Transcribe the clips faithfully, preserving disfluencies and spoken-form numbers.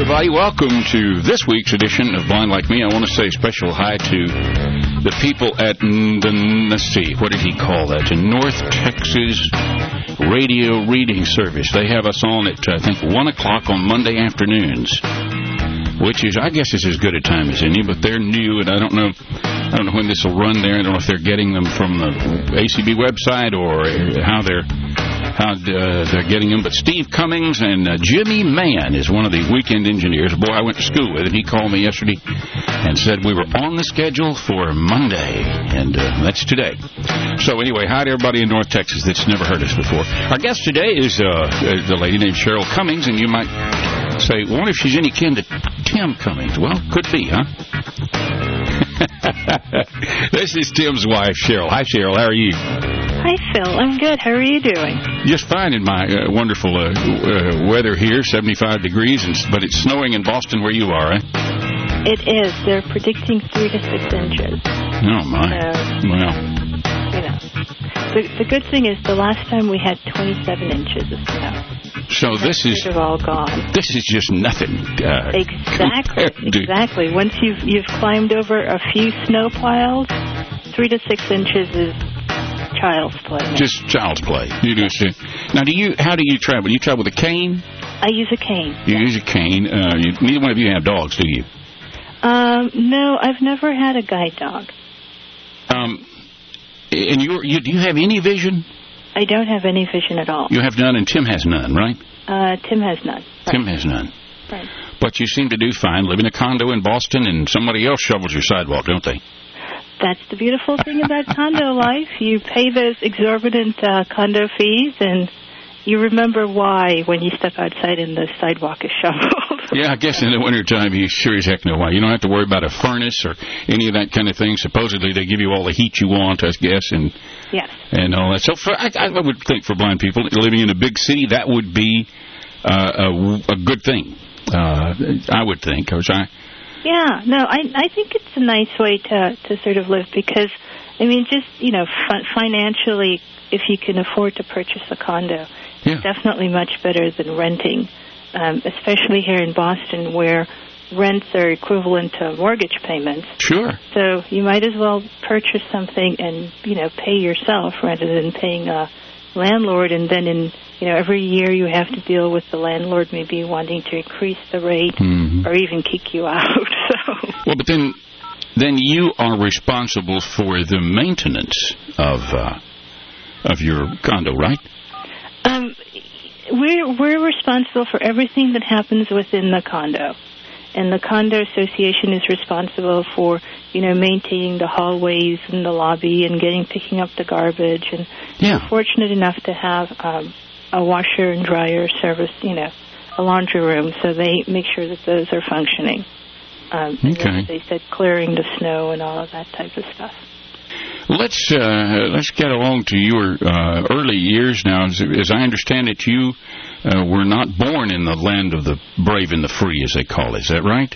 everybody. Welcome to this week's edition of Blind Like Me. I want to say a special hi to the people at, the, let's see, what did he call that? The North Texas Radio Reading Service. They have us on at, I think, one o'clock on Monday afternoons, which is, I guess, is as good a time as any, but they're new, and I don't know I don't know when this will run there. I don't know if they're getting them from the A C B website or how they're how uh, they're getting them. But Steve Cummings and uh, Jimmy Mann is one of the weekend engineers. A boy I went to school with, and he called me yesterday and said we were on the schedule for Monday, and uh, that's today. So anyway, hi to everybody in North Texas that's never heard us before. Our guest today is uh, the lady named Cheryl Cummings, and you might say, well, what if she's any kin to Tim Cummings? Well, could be, huh? This is Tim's wife, Cheryl. Hi, Cheryl. How are you? Hi, Phil. I'm good. How are you doing? Just fine in my uh, wonderful uh, uh, weather here, seventy-five degrees, and, but it's snowing in Boston where you are, eh? It is. They're predicting three to six inches. Oh, my. So, well. You know. The, the good thing is the last time we had twenty-seven inches of snow. So this is sort of all gone. This is just nothing. Uh, exactly, exactly. Once you've you've climbed over a few snow piles, three to six inches is child's play. Now. Just child's play. You do see. Now, do you? How do you travel? Do you travel with a cane? I use a cane. You use a cane. Uh, you, neither one of you have dogs, do you? Um, no, I've never had a guide dog. Um, and you you do you have any vision? I don't have any vision at all. You have none, and Tim has none, right? Uh, Tim has none. Right. Tim has none. Right. But you seem to do fine. Live in a condo in Boston, and somebody else shovels your sidewalk, don't they? That's the beautiful thing about condo life. You pay those exorbitant uh, condo fees, and you remember why when you step outside and the sidewalk is shoveled. Yeah, I guess in the wintertime, you sure as heck know why. You don't have to worry about a furnace or any of that kind of thing. Supposedly, they give you all the heat you want, I guess, and yes. and all that. So for, I, I would think for blind people living in a big city, that would be uh, a, a good thing. Uh, I would think. I was, I, yeah, no, I I think it's a nice way to, to sort of live because, I mean, just, you know, fi- financially, if you can afford to purchase a condo, yeah. it's definitely much better than renting. Um, especially here in Boston, where rents are equivalent to mortgage payments. Sure. So you might as well purchase something and, you know, pay yourself rather than paying a landlord. And then, in you know, every year you have to deal with the landlord maybe wanting to increase the rate mm-hmm. or even kick you out. So. Well, but then, then you are responsible for the maintenance of uh, of your condo, right? Um. We're, we're responsible for everything that happens within the condo. And the condo association is responsible for, you know, maintaining the hallways and the lobby and getting, picking up the garbage. And yeah. we're fortunate enough to have um, a washer and dryer service, you know, a laundry room, so they make sure that those are functioning. Um, okay. And they said clearing the snow and all of that type of stuff. Let's uh, let's get along to your uh, early years now. As, as I understand it, you uh, were not born in the land of the brave and the free, as they call it. Is that right?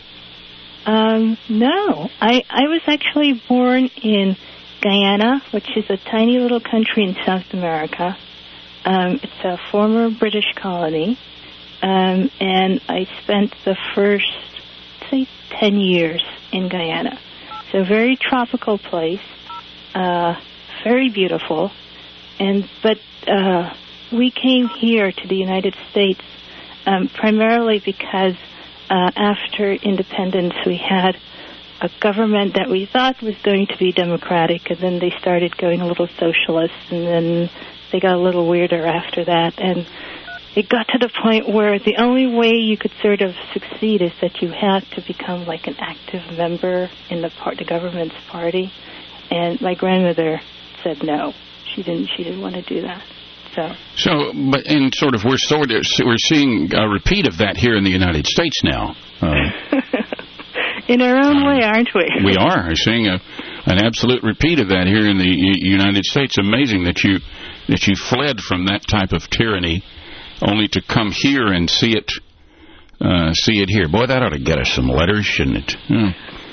Um, no. I, I was actually born in Guyana, which is a tiny little country in South America. Um, it's a former British colony. Um, and I spent the first, say, ten years in Guyana. So a very tropical place. Uh, very beautiful, and but uh, we came here to the United States um, primarily because uh, after independence we had a government that we thought was going to be democratic, and then they started going a little socialist, and then they got a little weirder after that, and it got to the point where the only way you could sort of succeed is that you had to become like an active member in the part, the government's party. And my grandmother said no. She didn't. She didn't want to do that. So. So, but and sort of we're sort of we're seeing a repeat of that here in the United States now. Uh, in our own uh, way, aren't we? We are. We're seeing a an absolute repeat of that here in the U- United States. Amazing that you that you fled from that type of tyranny, only to come here and see it uh, see it here. Boy, that ought to get us some letters, shouldn't it? Oh.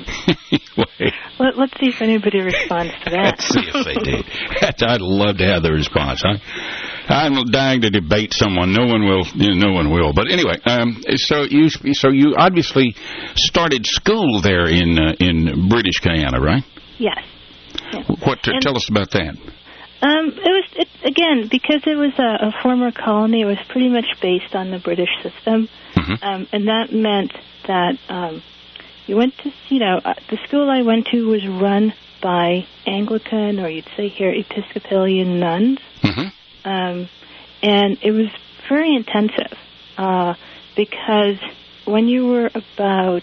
Let, let's see if anybody responds to that. Let's see if they do. I'd love to have the response, huh? I'm dying to debate someone. No one will. You know, no one will. But anyway, um, so you so you obviously started school there in uh, in British Guyana, right? Yes. yes. What? Uh, tell us about that. Um, it was it, again because it was a, a former colony. It was pretty much based on the British system, mm-hmm. um, and that meant that um, you went to you know uh, the school I went to was run by Anglican, or you'd say here Episcopalian nuns. Mm-hmm. Um, and it was very intensive uh, because when you were about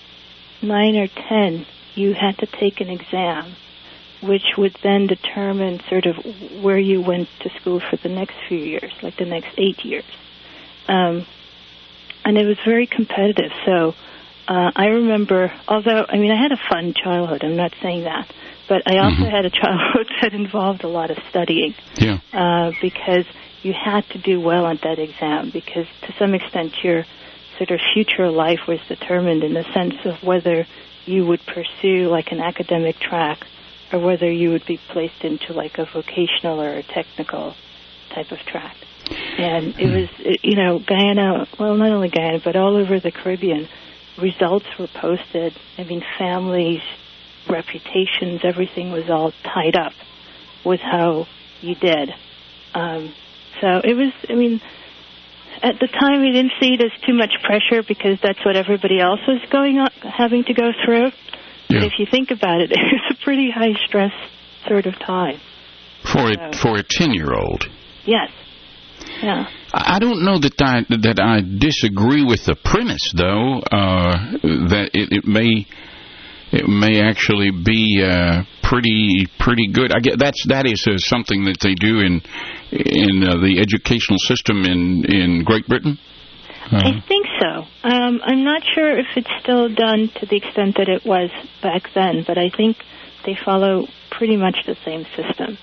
nine or ten, you had to take an exam, which would then determine sort of where you went to school for the next few years, like the next eight years. Um, and it was very competitive. So uh, I remember, although, I mean, I had a fun childhood, I'm not saying that. But I also mm-hmm. had a childhood that involved a lot of studying. Yeah. Uh, because you had to do well on that exam, because to some extent your sort of future life was determined in the sense of whether you would pursue like an academic track or whether you would be placed into like a vocational or a technical type of track. And it was, you know, Guyana, well, not only Guyana, but all over the Caribbean, results were posted. I mean, families, reputations, everything was all tied up with how you did. Um, so it was, I mean, at the time we didn't see it as too much pressure because that's what everybody else was going on, having to go through. Yeah. But if you think about it, it was a pretty high stress sort of time. For a, so, for a ten-year-old. Yes. Yeah. I don't know that I, that I disagree with the premise, though, uh, that it, it may... It may actually be uh, pretty pretty good. I get that's that is uh, something that they do in in uh, the educational system in in Great Britain. Uh, I think so. Um, I'm not sure if it's still done to the extent that it was back then, but I think they follow pretty much the same system.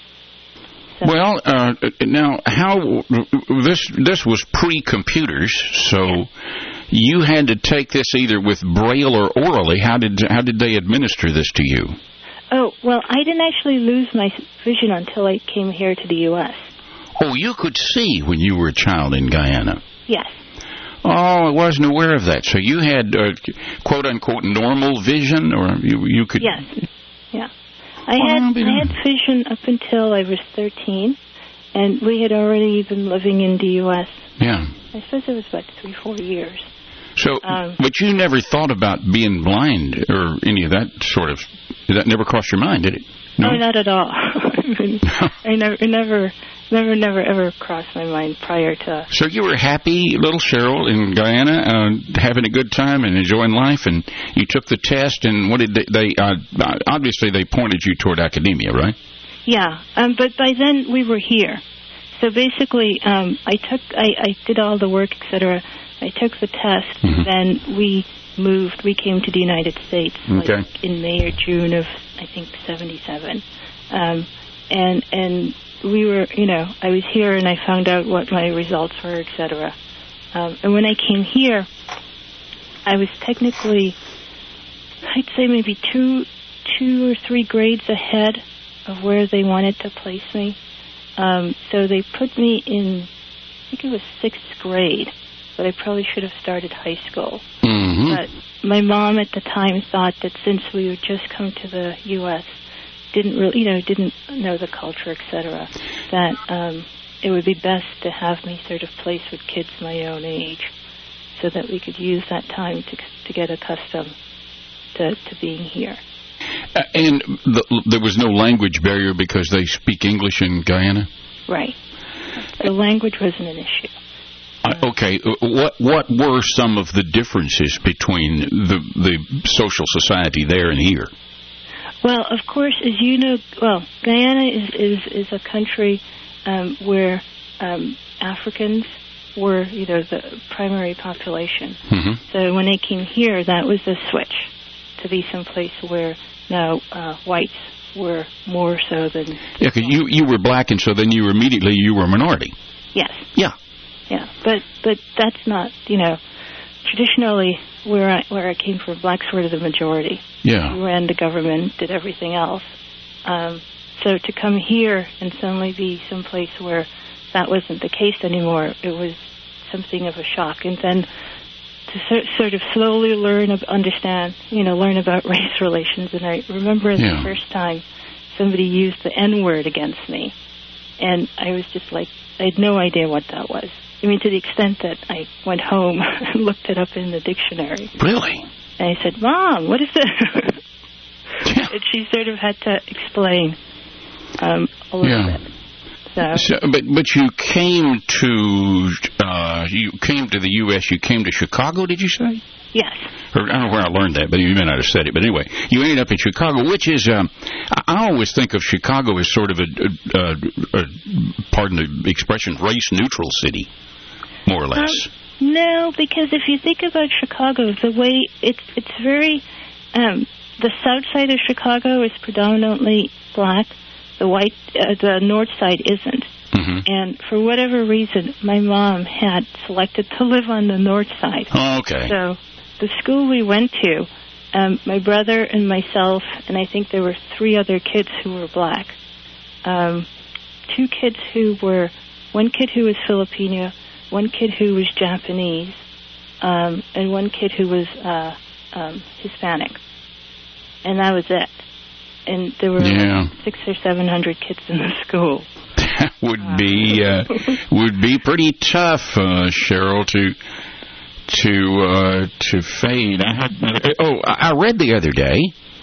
So. Well, uh, now how this this was pre-computers, so. Yeah. You had to take this either with Braille or orally. How did how did they administer this to you? Oh, well, I didn't actually lose my vision until I came here to the U S Oh, you could see when you were a child in Guyana? Yes. Oh, I wasn't aware of that. So you had, uh, quote-unquote, normal vision? Or you, you could... Yes. Yeah. I had, I had vision up until I was thirteen, and we had already been living in the U S Yeah. I suppose it was about three, four years. So, um, but you never thought about being blind or any of that sort of... That never crossed your mind, did it? No, no not at all. I, mean, I never, it never, never, never, ever crossed my mind prior to... So you were happy, little Cheryl, in Guyana, uh, having a good time and enjoying life, and you took the test, and what did they... they uh, obviously, they pointed you toward academia, right? Yeah, um, but by then we were here. So basically, um, I took, I, I did all the work, et cetera. I took the test, mm-hmm. then we moved. We came to the United States okay. like in May or June of, I think, seventy-seven. Um, and and we were, you know, I was here and I found out what my results were, et cetera. Um, and when I came here, I was technically, I'd say maybe two, two or three grades ahead of where they wanted to place me. Um, so they put me in, I think it was sixth grade, but I probably should have started high school. Mm-hmm. But my mom at the time thought that since we had just come to the U S, didn't really, you know, didn't know the culture, et cetera, that um, it would be best to have me sort of placed with kids my own age, so that we could use that time to to get accustomed to, to being here. Uh, and the, there was no language barrier because they speak English in Guyana? Right. The language wasn't an issue. Uh, okay. What what were some of the differences between the the social society there and here? Well, of course, as you know, well, Guyana is is, is a country um, where um, Africans were, you know, the primary population. Mm-hmm. So when they came here, that was the switch to be someplace where now uh, whites were more so than... Yeah, because you, you were black, and so then you were immediately, you were a minority. Yes. Yeah. Yeah, but but that's not, you know, traditionally where I, where I came from, blacks were the majority. Yeah. We ran the government, did everything else. Um, so to come here and suddenly be someplace where that wasn't the case anymore. It was something of a shock. And then to so, sort of slowly learn, understand, you know, learn about race relations. And I remember yeah. the first time somebody used the N-word against me. And I was just like, I had no idea what that was. I mean, to the extent that I went home and looked it up in the dictionary. Really? And I said, Mom, what is this? Yeah. And she sort of had to explain um, a little yeah. bit. So, so, but but you came to uh, you came to the U S You came to Chicago, did you say? Yes. Or, I don't know where I learned that, but you may not have said it. But anyway, you ended up in Chicago, which is um, I always think of Chicago as sort of a, a, a, a pardon the expression, race neutral city, more or less. Um, no, because if you think about Chicago, the way it's it's very um, the south side of Chicago is predominantly black. The white, uh, the north side isn't. Mm-hmm. And for whatever reason, my mom had selected to live on the north side. Oh, okay. So the school we went to, um, my brother and myself, and I think there were three other kids who were black. Um, two kids who were, one kid who was Filipino, one kid who was Japanese, um, and one kid who was uh, um, Hispanic. And that was it. And there were yeah. six or seven hundred kids in the school. That would be uh, would be pretty tough, uh, Cheryl, to to uh, to fade. I had, oh, I read the other day.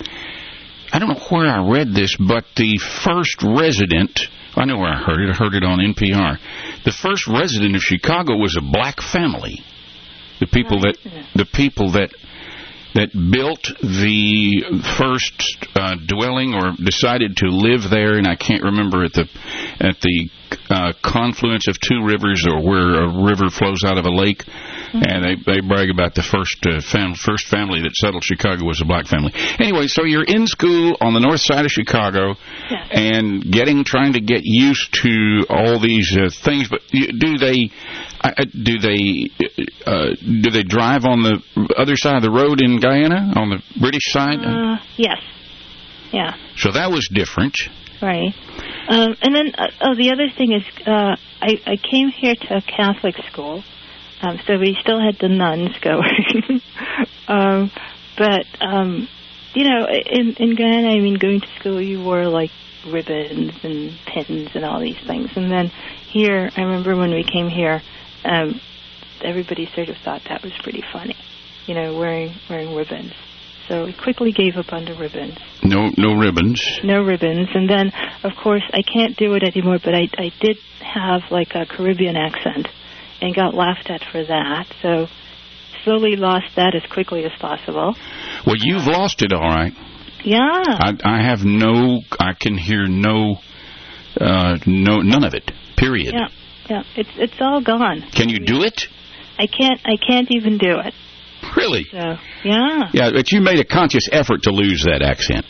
I don't know where I read this, but the first resident. I know where I heard it. I heard it on N P R. The first resident of Chicago was a black family. The people that the people that. that built the first uh, dwelling or decided to live there, and I can't remember at the at the uh, confluence of two rivers or where a river flows out of a lake, mm-hmm. and they, they brag about the first uh, fam- first family that settled Chicago was a black family. Anyway, so you're in school on the north side of Chicago, yes. and getting trying to get used to all these uh, things, but do they? Uh, do they uh, do they drive on the other side of the road in Guyana, on the British side? Uh, yes. Yeah. So that was different. Right. Um, and then, uh, oh, the other thing is, uh, I, I came here to a Catholic school, um, so we still had the nuns going. um, but, um, you know, in, in Guyana, I mean, going to school, you wore, like, ribbons and pins and all these things. And then here, I remember when we came here, Um, everybody sort of thought that was pretty funny, you know, wearing wearing ribbons. So we quickly gave up on the ribbons. No, no ribbons. No ribbons, and then of course I can't do it anymore. But I I did have like a Caribbean accent, and got laughed at for that. So slowly lost that as quickly as possible. Well, you've lost it, all right. Yeah. I, I have no. I can hear no, uh, no, none of it. Period. Yeah. Yeah, it's it's all gone. Can you do it? I can't. I can't even do it. Really? So, yeah. Yeah, but you made a conscious effort to lose that accent.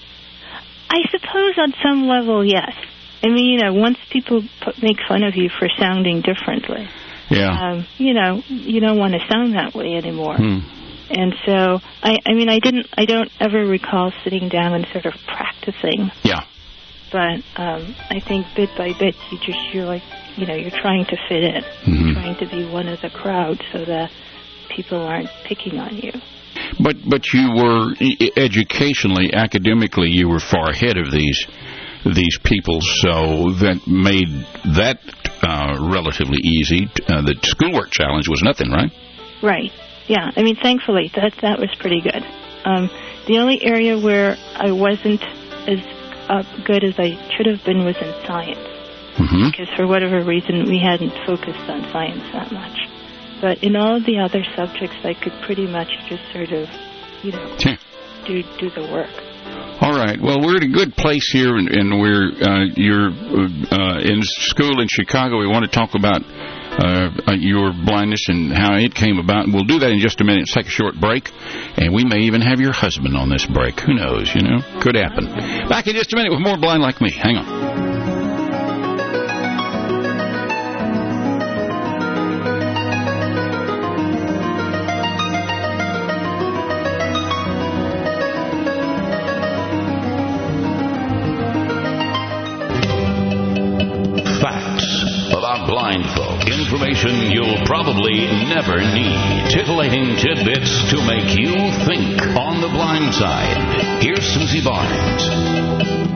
I suppose on some level, yes. I mean, you know, once people put, make fun of you for sounding differently, yeah, um, you know, you don't want to sound that way anymore. Hmm. And so, I, I mean, I didn't. I don't ever recall sitting down and sort of practicing. Yeah. But um, I think bit by bit, you just you're like. You know, you're trying to fit in, mm-hmm. trying to be one of the crowd so that people aren't picking on you. But but you were educationally, academically, you were far ahead of these these people, so that made that uh, relatively easy. Uh, the schoolwork challenge was nothing, right? Right. Yeah. I mean, thankfully, that that was pretty good. Um, the only area where I wasn't as uh, good as I should have been was in science. Mm-hmm. Because for whatever reason, we hadn't focused on science that much. But in all of the other subjects, I could pretty much just sort of, you know, yeah. do do the work. All right. Well, we're at a good place here, and, and we're uh, you're uh, in school in Chicago. We want to talk about uh, your blindness and how it came about. And we'll do that in just a minute. Let's take a short break, and we may even have your husband on this break. Who knows? You know, could happen. Back in just a minute with more Blind Like Me. Hang on. information you'll probably never need. Titillating tidbits to make you think. On the Blind Side, here's Susie Barnes.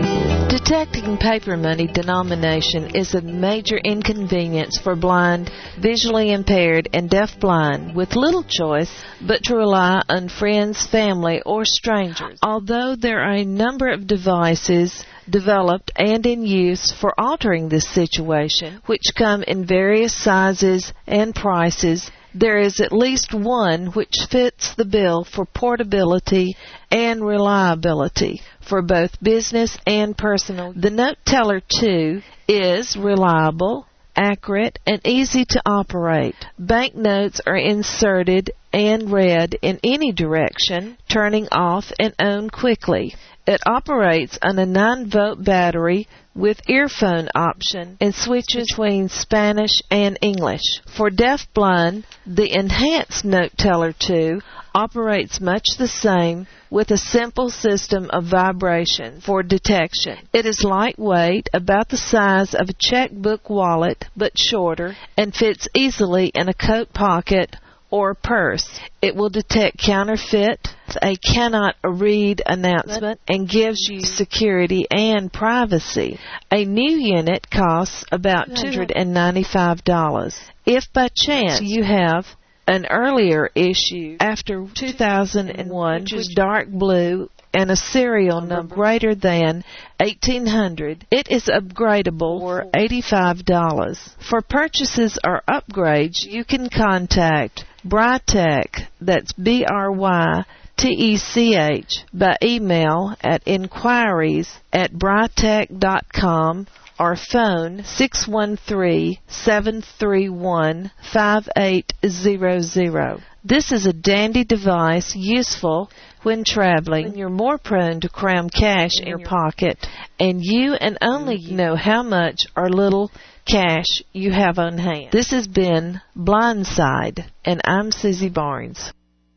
Detecting paper money denomination is a major inconvenience for blind, visually impaired, and deaf-blind with little choice but to rely on friends, family, or strangers. Although there are a number of devices developed and in use for altering this situation, which come in various sizes and prices, there is at least one which fits the bill for portability and reliability for both business and personal. The Note Teller two is reliable, accurate, and easy to operate. Banknotes are inserted and read in any direction, turning off and on quickly. It operates on a nine volt battery with earphone option and switches between Spanish and English. For deaf-blind, the enhanced Note Teller two operates much the same with a simple system of vibration for detection. It is lightweight, about the size of a checkbook wallet, but shorter, and fits easily in a coat pocket or purse. It will detect counterfeit, a cannot read announcement, and gives you security and privacy. A new unit costs about two hundred ninety-five dollars. If by chance you have an earlier issue after two thousand one, which is dark blue, and a serial number greater than eighteen hundred, it is upgradable for eighty-five dollars. For purchases or upgrades, you can contact Brytech, that's B R Y T E C H, by email at inquiries at brytech dot com or phone six one three, seven three one, five eight zero zero. This is a dandy device, useful when traveling. You're more prone to cram cash in your pocket, and you and only you know how much or little cash you have on hand. This has been Blindside, and I'm Susie Barnes.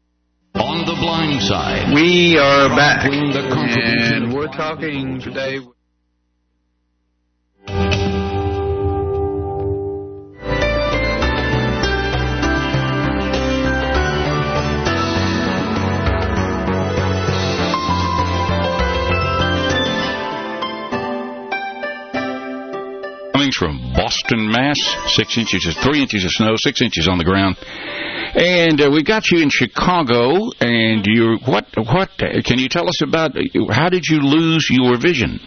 On the Blind Side, we are back, and we're talking today. Coming from Boston, Mass, six inches, three inches of snow, six inches on the ground. And uh, we got you in Chicago, and you what what uh, can you tell us about uh, how did you lose your vision?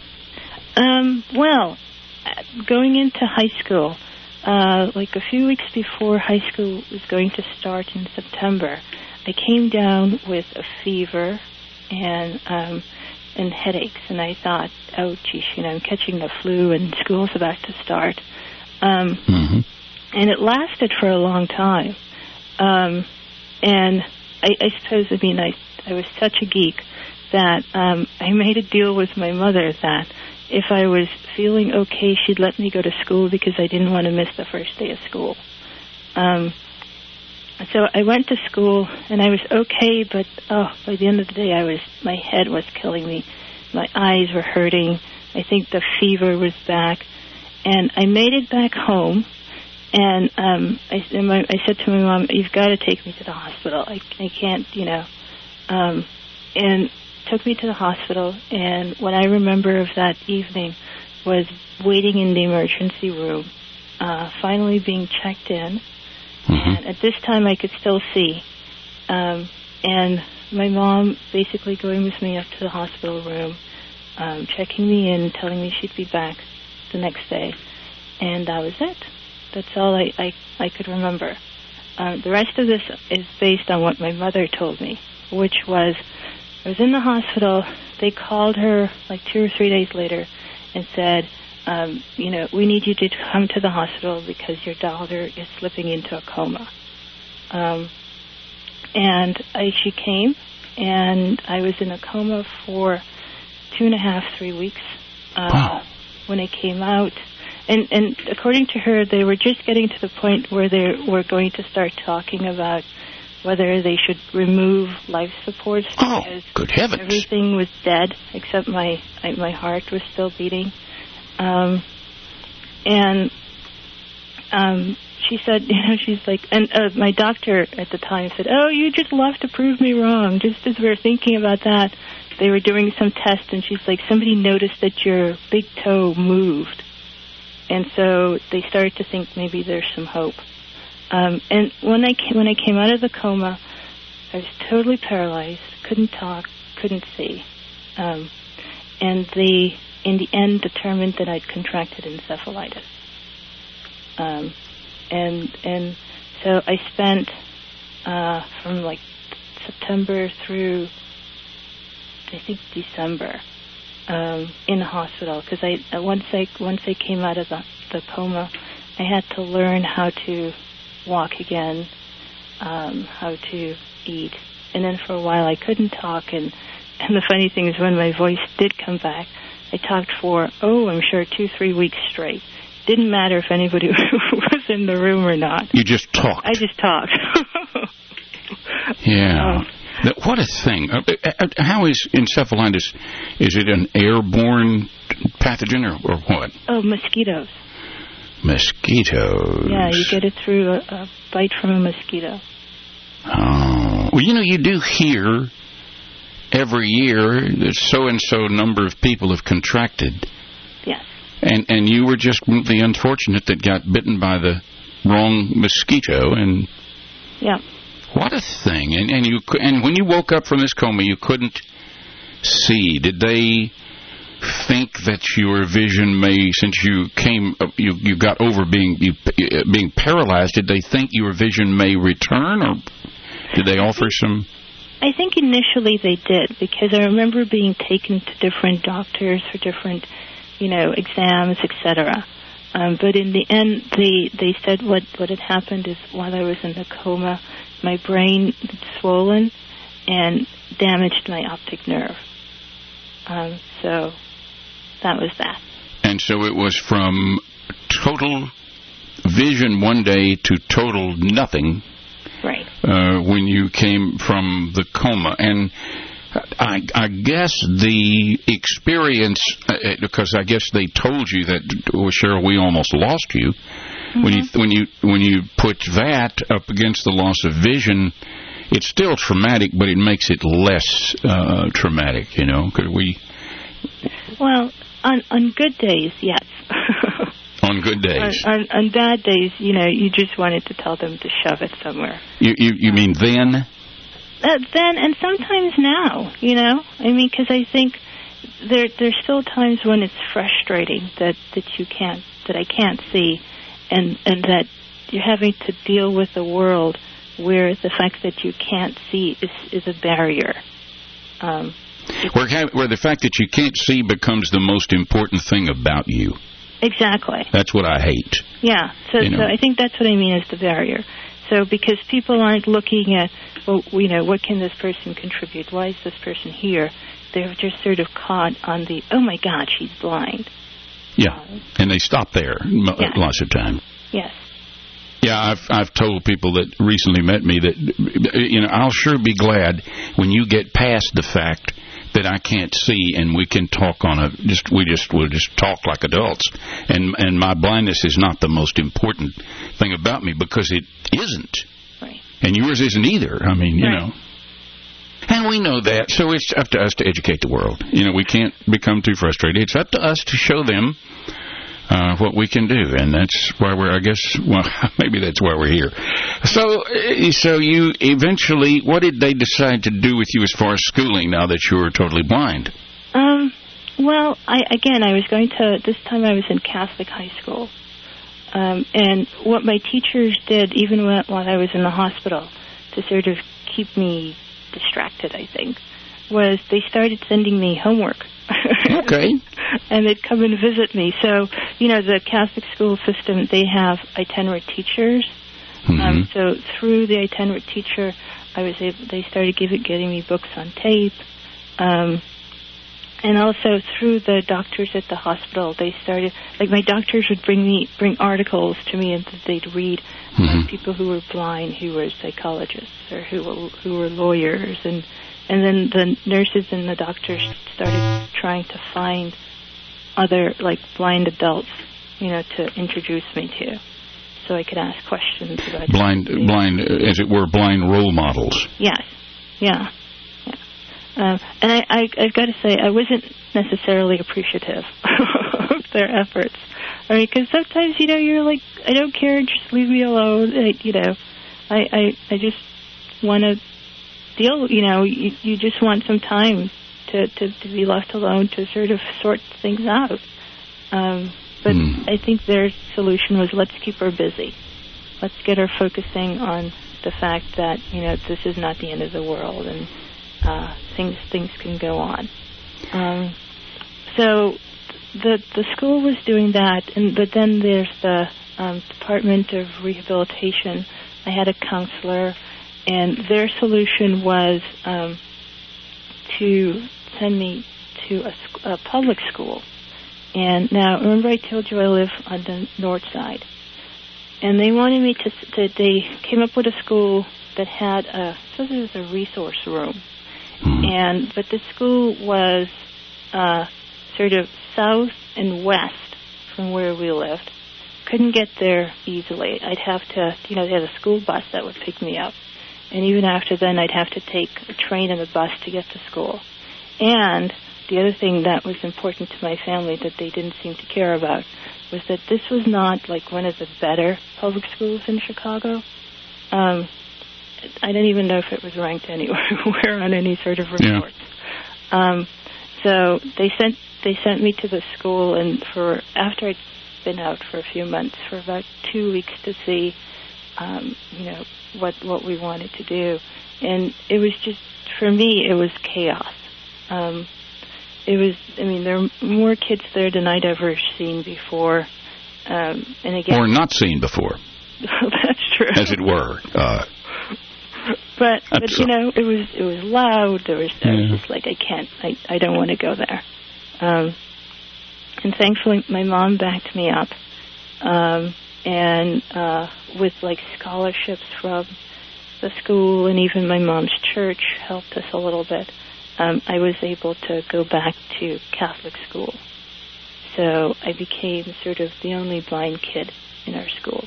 Um, well, going into high school, uh, like a few weeks before high school was going to start in September, I came down with a fever and um, and headaches, and I thought, oh, geez, you know, I'm catching the flu, and school's about to start. Um, mm-hmm. And it lasted for a long time. Um, and I, I suppose, I mean, I, I was such a geek that um, I made a deal with my mother that if I was feeling okay, she'd let me go to school because I didn't want to miss the first day of school. Um, so I went to school, and I was okay, but oh, by the end of the day, I was my head was killing me. My eyes were hurting. I think the fever was back. And I made it back home. And um, I, and my, I said to my mom, you've got to take me to the hospital. I, I can't, you know. Um, and took me to the hospital. And what I remember of that evening was waiting in the emergency room, uh, finally being checked in. Mm-hmm. And at this time, I could still see. Um, and my mom basically going with me up to the hospital room, um, checking me in, telling me she'd be back the next day. And that was it. That's all I, I, I could remember. Uh, the rest of this is based on what my mother told me, which was I was in the hospital. They called her like two or three days later and said, um, you know, we need you to come to the hospital because your daughter is slipping into a coma. Um, and I, she came, and I was in a coma for two and a half, three weeks. Uh, wow. When I came out. And, and according to her, they were just getting to the point where they were going to start talking about whether they should remove life supports because oh, good heavens. Everything was dead except my my heart was still beating. Um, and um, she said, you know, she's like, and uh, my doctor at the time said, oh, you just love to prove me wrong. Just as we were thinking about that, they were doing some test, and she's like, somebody noticed that your big toe moved. And so they started to think maybe there's some hope. Um, and when I came, when I came out of the coma, I was totally paralyzed, couldn't talk, couldn't see. Um, and they, in the end, determined that I'd contracted encephalitis. Um, and and so I spent uh, from like September through, I think, December um, in the hospital, because I once I once I came out of the, the coma, I had to learn how to walk again, um, how to eat, and then for a while I couldn't talk. And and the funny thing is, when my voice did come back, I talked for oh, I'm sure two three weeks straight. Didn't matter if anybody was in the room or not. You just talked. I just talked. Yeah. Um, what a thing. Uh, how is encephalitis? Is it an airborne pathogen or, or what? Oh, mosquitoes. Mosquitoes. Yeah, you get it through a, a bite from a mosquito. Oh. Well, you know, you do hear every year that so-and-so number of people have contracted. Yes. And and you were just the unfortunate that got bitten by the wrong mosquito, and yeah, what a thing! And and you and when you woke up from this coma, you couldn't see. Did they think that your vision may, since you came, you you got over being you being paralyzed? Did they think your vision may return, or did they offer some? I think initially they did, because I remember being taken to different doctors for different, you know, exams, et cetera. Um, but in the end, they they said what, what had happened is while I was in the coma, my brain had swollen and damaged my optic nerve. Um, so that was that. And so it was from total vision one day to total nothing. Right. Uh, when you came from the coma. And I, I guess the experience, uh, because I guess they told you that, well, Cheryl, we almost lost you. Mm-hmm. When you when you when you put that up against the loss of vision, it's still traumatic, but it makes it less uh, traumatic. You know, could we? Well, on on good days, yes. On good days. On, on, on bad days, you know, you just wanted to tell them to shove it somewhere. You you, you mean then? Uh, then, and sometimes now, you know. I mean, because I think there there's still times when it's frustrating that, that you can't, that I can't see, and, and that you're having to deal with a world where the fact that you can't see is, is a barrier. Um, where, where the fact that you can't see becomes the most important thing about you. Exactly. That's what I hate. Yeah. So, you know. so I think that's what I mean is the barrier. So because people aren't looking at, well, you know, what can this person contribute? Why is this person here? They're just sort of caught on the, oh, my God, she's blind. Yeah. Um, and they stop there yeah. lots of time. Yes. Yeah, I've I've told people that recently met me that, you know, I'll sure be glad when you get past the fact that I can't see, and we can talk on a just we just we'll just talk like adults, and and my blindness is not the most important thing about me, because it isn't, right. And yours isn't either. I mean, you right. know, and we know that, so it's up to us to educate the world. You know, we can't become too frustrated. It's up to us to show them uh, what we can do, and that's why we're. I guess well, maybe that's why we're here. So, so you eventually, what did they decide to do with you as far as schooling now that you were totally blind? Um, well, I, again, I was going to, this time I was in Catholic high school. Um, and what my teachers did, even while I was in the hospital, to sort of keep me distracted, I think, was they started sending me homework. Okay. And they'd come and visit me. So, you know, the Catholic school system, they have itinerant teachers. Mm-hmm. Um, so through the itinerant teacher, I was able, they started giving, getting me books on tape. Um, and also through the doctors at the hospital, they started, like my doctors would bring me, bring articles to me and they'd read mm-hmm. about people who were blind, who were psychologists or who were, who were lawyers. And, and then the nurses and the doctors started trying to find other, like, blind adults, you know, to introduce me to. so I could ask questions about blind, it. blind, as it were, blind role models. Yes, yeah, yeah. Um, and I, I, I've got to say, I wasn't necessarily appreciative of their efforts. I mean, because sometimes, you know, you're like, I don't care, just leave me alone. I, you know, I, I, I just want to deal. You know, you, you just want some time to, to, to be left alone to sort of sort things out. Um, but mm. I think their solution was, let's keep her busy. Let's get her focusing on the fact that, you know, this is not the end of the world, and uh, things things can go on. Um, so the the school was doing that, and but then there's the um, Department of Rehabilitation. I had a counselor, and their solution was um, to send me to a, a public school. And now, remember I told you I live on the north side. And they wanted me to, to they came up with a school that had a, so there was a resource room. Mm-hmm. And, but the school was uh, sort of south and west from where we lived. Couldn't get there easily. I'd have to, you know, they had a school bus that would pick me up. And even after then, I'd have to take a train and a bus to get to school. And the other thing that was important to my family that they didn't seem to care about was that this was not like one of the better public schools in Chicago. Um, I don't even know if it was ranked anywhere on any sort of reports. Yeah. Um, so they sent they sent me to the school, and for after I'd been out for a few months, for about two weeks to see, um, you know, what what we wanted to do, and it was just, for me, it was chaos. Um, It was, I mean, there were more kids there than I'd ever seen before. Um, and again, or not seen before. That's true. As it were. Uh, but, but you know, it was it was loud. There was, I was just like, I can't, I, I don't want to go there. Um, and thankfully, my mom backed me up. Um, and uh, with, like, scholarships from the school, and even my mom's church helped us a little bit. Um, I was able to go back to Catholic school. So I became sort of the only blind kid in our school.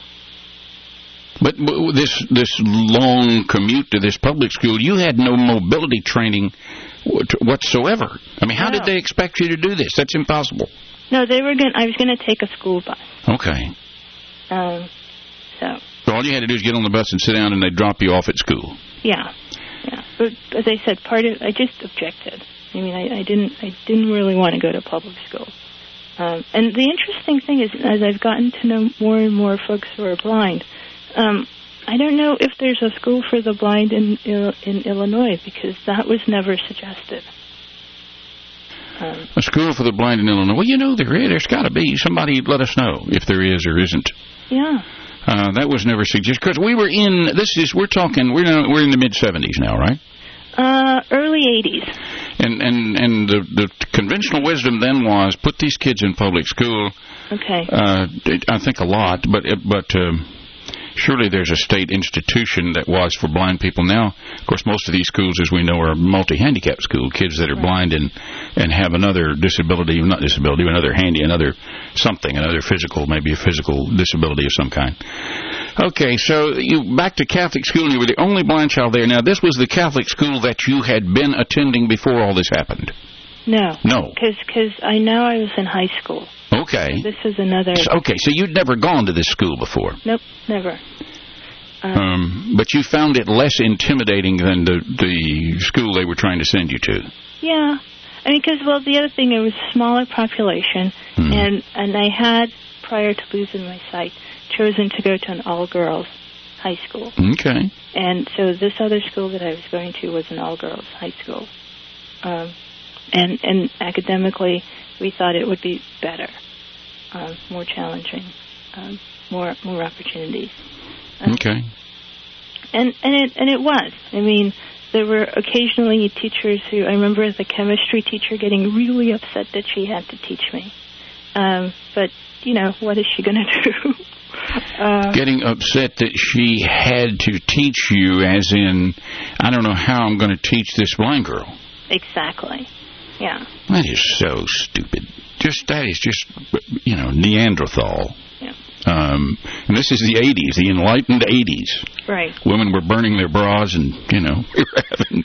But this this long commute to this public school, you had no mobility training whatsoever. I mean, how no. did they expect you to do this? That's impossible. No, they were going. I was going to take a school bus. Okay. Um. So. So all you had to do is get on the bus and sit down, and they'd drop you off at school. Yeah. Yeah, but as I said, part of I just objected. I mean, I, I didn't, I didn't really want to go to public school. Um, and the interesting thing is, as I've gotten to know more and more folks who are blind, um, I don't know if there's a school for the blind in in Illinois, because that was never suggested. Um, a school for the blind in Illinois? Well, you know, there is. There's got to be. Somebody let us know if there is or isn't. Yeah. Uh, that was never suggested, because we were in, this is, we're talking, we're in, we're in the mid-seventies now, right? Uh, early eighties. And and, and the, the conventional wisdom then was, put these kids in public school. Okay. Uh, I think a lot, but, but um, surely there's a state institution that was for blind people now. Of course, most of these schools, as we know, are multi-handicap school, kids that are right. blind and, and have another disability, not disability, but another handy, another something, another physical, maybe a physical disability of some kind. Okay, so you back to Catholic school, and you were the only blind child there. Now, this was the Catholic school that you had been attending before all this happened. No. No. Because I know I was in high school. Okay. This is another... So, okay, so you'd never gone to this school before? Nope, never. Um, um, but you found it less intimidating than the, the school they were trying to send you to? Yeah. I mean, because, well, the other thing, it was a smaller population, mm-hmm. and, and I had, prior to losing my sight, chosen to go to an all-girls high school. Okay. And so this other school that I was going to was an all-girls high school. Um, and, and academically, we thought it would be better, um, more challenging, um, more more opportunities. Um, okay. And and it and it was. I mean, there were occasionally teachers who, I remember the chemistry teacher getting really upset that she had to teach me. Um, but, you know, what is she going to do? uh, getting upset that she had to teach you, as in, I don't know how I'm going to teach this blind girl. Exactly. Yeah. That is so stupid. Just that is just, you know, Neanderthal. Yeah. Um, and this is the eighties, the enlightened eighties. Right. Women were burning their bras and, you know, we were having...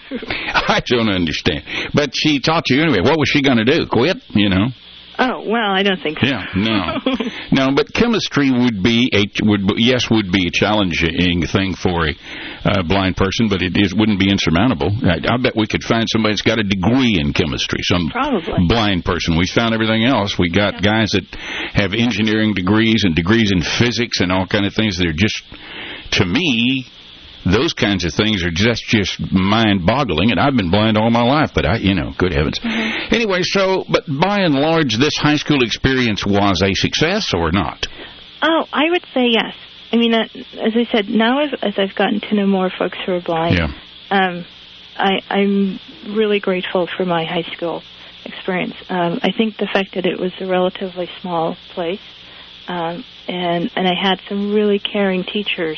I don't understand. But she taught you anyway. What was she going to do? Quit, you know? Oh, well, I don't think so. Yeah, no. No, but chemistry would be, a would yes, would be a challenging thing for a uh, blind person, but it is, wouldn't be insurmountable. I, I bet we could find somebody that's got a degree in chemistry, some Probably. blind person. We found everything else. We got yeah. guys that have engineering degrees and degrees in physics and all kind of things that are just, to me... Those kinds of things are just just mind-boggling, and I've been blind all my life, but I, you know, good heavens. Mm-hmm. Anyway, so, but by and large, this high school experience was a success or not? Oh, I would say yes. I mean, uh, as I said, now as, as I've gotten to know more folks who are blind, yeah. um, I, I'm really grateful for my high school experience. Um, I think the fact that it was a relatively small place, um, and and I had some really caring teachers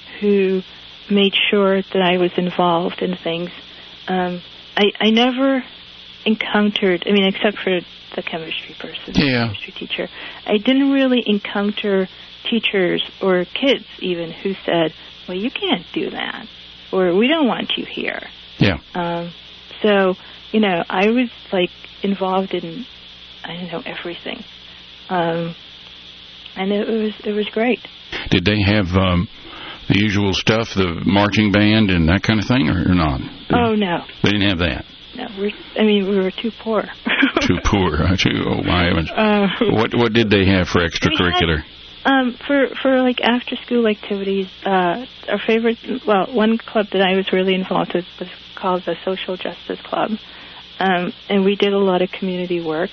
who made sure that I was involved in things. Um, I, I never encountered, I mean, except for the chemistry person, the yeah. chemistry teacher, I didn't really encounter teachers or kids even who said, well, you can't do that, or we don't want you here. Yeah. Um, so, you know, I was, like, involved in, I don't know, everything. Um, and it was it was great. Did they have... Um the usual stuff, the marching band and that kind of thing, or, or not? Oh, no. They didn't have that? No. We're, I mean, we were too poor. Too poor, too, oh, my heavens. Uh, what what did they have for extracurricular? Had, um, for, for, like, after-school activities, uh, our favorite, well, one club that I was really involved with was called the Social Justice Club, um, and we did a lot of community work.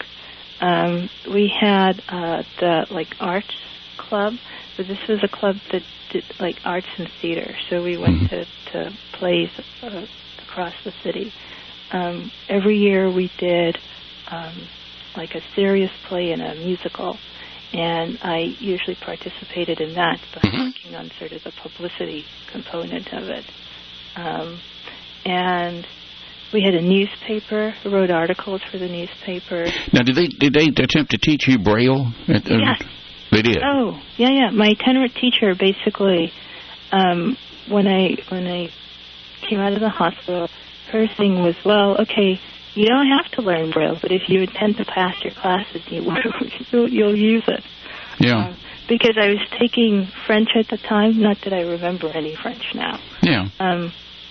Um, we had uh, the, like, arts club, but this was a club that did, like, arts and theater, so we went mm-hmm. to, to plays uh, across the city. Um, every year we did, um, like, a serious play and a musical, and I usually participated in that by mm-hmm. working on sort of the publicity component of it. Um, and we had a newspaper, wrote articles for the newspaper. Now, did they did they attempt to teach you Braille? At, uh, yes. They did. Oh, yeah, yeah. My itinerant teacher basically, um, when I when I came out of the hospital, her thing was, well, okay, you don't have to learn Braille, but if you intend to pass your classes, you you'll, you'll use it. Yeah. Um, because I was taking French at the time, not that I remember any French now. Yeah. Um,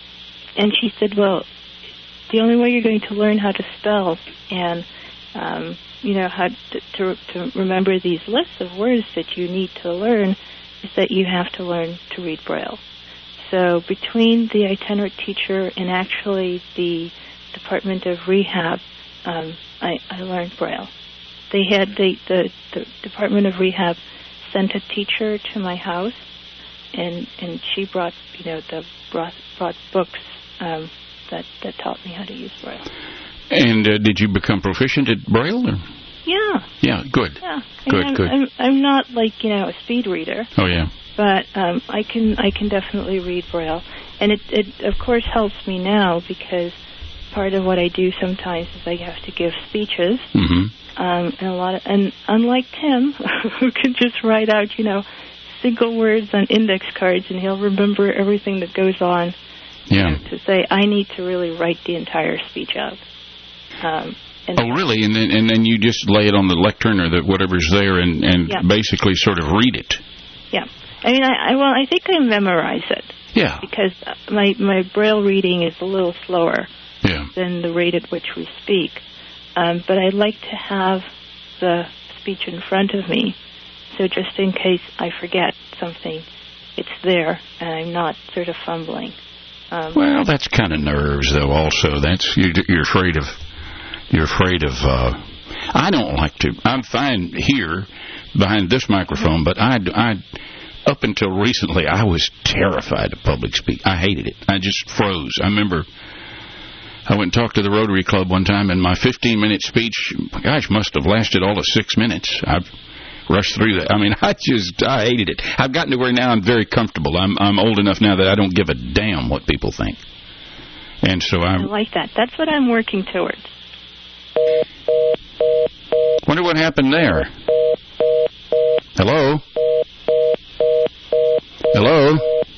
and she said, well, the only way you're going to learn how to spell and um, you know, how to, to, to remember these lists of words that you need to learn is that you have to learn to read Braille. So between the itinerant teacher and actually the Department of Rehab, um, I, I learned Braille. They had the, the, the Department of Rehab sent a teacher to my house, and and she brought, you know, the brought, brought books um, that, that taught me how to use Braille. And uh, did you become proficient at Braille? Or? Yeah. Yeah, good. Yeah. Good, I'm, good. I'm, I'm not like, you know, a speed reader. Oh, yeah. But um, I can I can definitely read Braille. And it, it, of course, helps me now because part of what I do sometimes is I have to give speeches. Mm-hmm. Um, and a lot of, and unlike Tim, who can just write out, you know, single words on index cards and he'll remember everything that goes on. Yeah. You know, to say, I need to really write the entire speech out. Um, and oh, really? And then and then you just lay it on the lectern or the whatever's there and, and yeah. basically sort of read it. Yeah. I mean, I, I well, I think I memorize it. Yeah. Because my, my Braille reading is a little slower yeah. than the rate at which we speak. Um, but I like to have the speech in front of me, so just in case I forget something, it's there, and I'm not sort of fumbling. Um, well, that's kind of nerves, though. Also, that's you, you're afraid of. You're afraid of. Uh, I don't like to. I'm fine here behind this microphone, but I, I, up until recently, I was terrified of public speak. I hated it. I just froze. I remember. I went and talked to the Rotary Club one time, and my fifteen-minute speech, gosh, must have lasted all of six minutes. I've rushed through that. I mean, I just, I hated it. I've gotten to where now I'm very comfortable. I'm I'm old enough now that I don't give a damn what people think. And so I'm... I like that. That's what I'm working towards. Wonder what happened there. Hello? Hello?